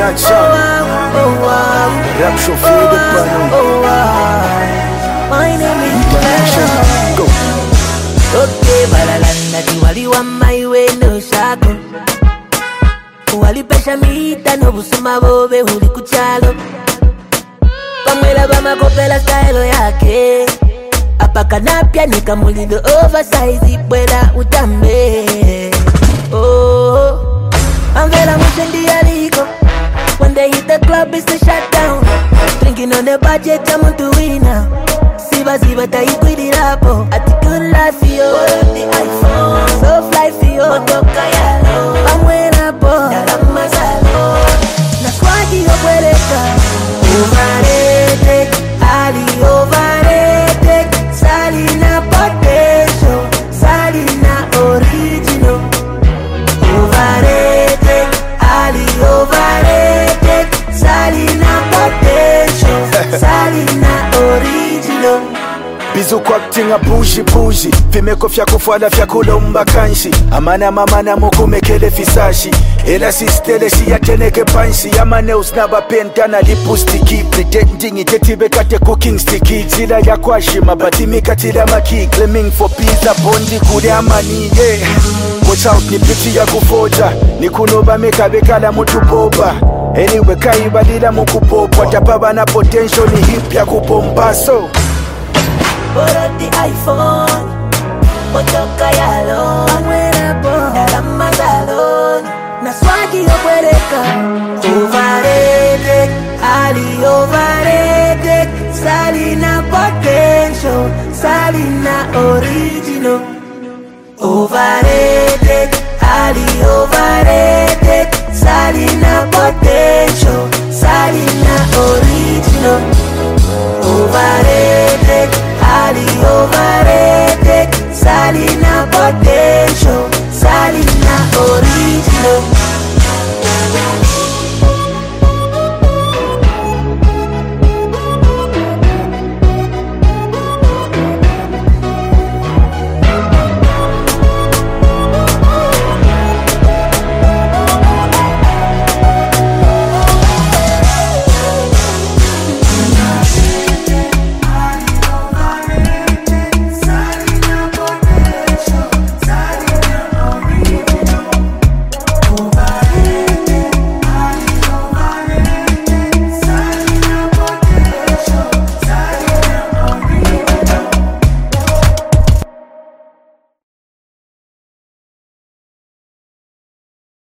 production. Rap chauffeur de panneau. My name is International. Go. Okay, balalanda tiwali wa my way no shako. Wali pesha mita no busuma bobe huli kuchalo. Pamela bama kopela style yake. Apaka napia nikamulido oversize ipwela utambe. Oh, Anvela mushendi aliko. When they hit the club it's a shutdown. Drinking on the budget I'm on to win now. Siba taikwidirapo. Ati good life for you. The iPhone so fly for you. Motoka yalo Pamwena po Darama salo Na swagi yokweleka. Overrated Ali overrated Salina potential Salina original. Overrated Ali overrated Salina potential Salina original. Bizu kwa kutinga buji Vimeko vya kufuala vya kulomba kanshi. Amana mamana mukumekele fisashi. Ela sistele siya teneke panshi. Yamane usnaba pentana lipustiki. Pretending itetibe kate cooking sticky. Zila ya kwashi mabatimi katila maki. Claiming for pizza bondi kule amani yeah. Watch out ni piti ya kufoja. Ni kunoba meka bekala mutu boba. Anyway kaibadila mukupopa. Tapaba na potential ni hip ya kupompa so. Borrow the iPhone Motoka yalo Pamwena po Darama salon Na swagi yokweleka. Overrated Ali overrated Salina potential Salina original. Overrated Ali overrated Salina potential